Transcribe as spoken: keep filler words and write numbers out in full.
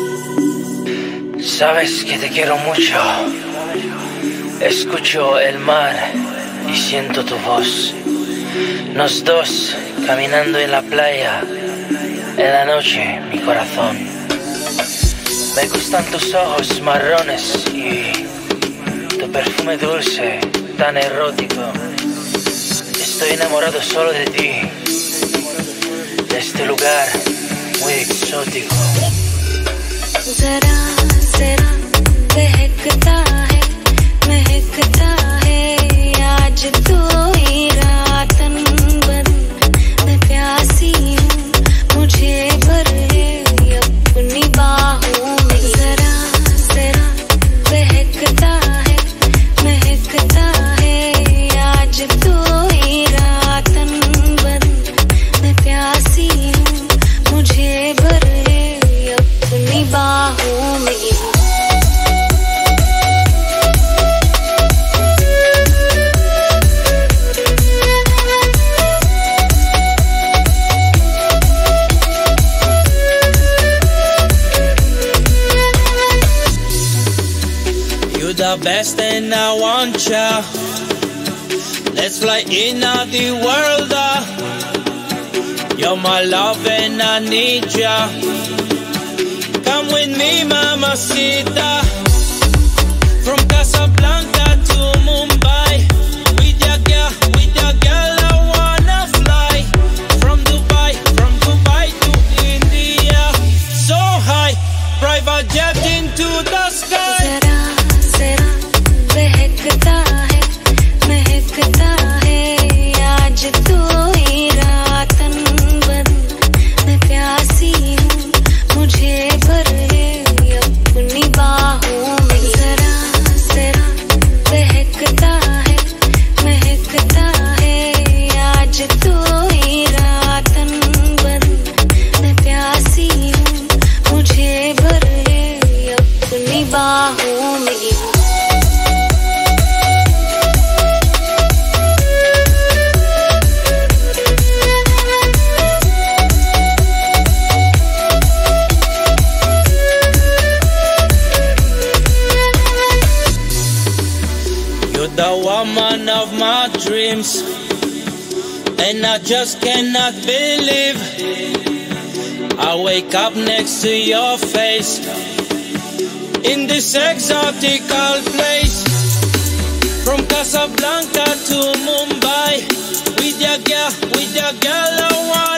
Sabes que te quiero mucho. Escucho el mar y siento tu voz. Los dos caminando en la playa. En la noche, mi corazón. Me gustan tus ojos marrones y tu perfume dulce, tan erótico. Estoy enamorado solo de ti, de este lugar muy exótico. जरा जरा बहकता है महकता है आज तो ही रातन बन मैं प्यासी हूँ मुझे भर है अपनी बाहों में जरा जरा बहकता है महकता है आज तो ही रातन बन मैं प्यासी हूँ मुझे भर है अपनी बाहों में You're the best and I want ya. Let's fly in the world. uh. You're my love and I need ya. Come with me, mamacita. From Casablanca to Mumbai. With your girl, with your girl, I wanna fly. From Dubai, from Dubai to India. So high, private jet into the sky. जरा जरा बहकता है महकता है आज तो ही रातन बन मैं प्यासी हूँ मुझे भर है अपनी बाहों में जरा जरा बहकता है महकता है आज तो ही रातन बन मैं प्यासी हूँ मुझे भर है अपनी बाहों में You're the woman of my dreams, and I just cannot believe I wake up next to your face in this exotical place. From Casablanca to Mumbai, with your girl, with your girl, I want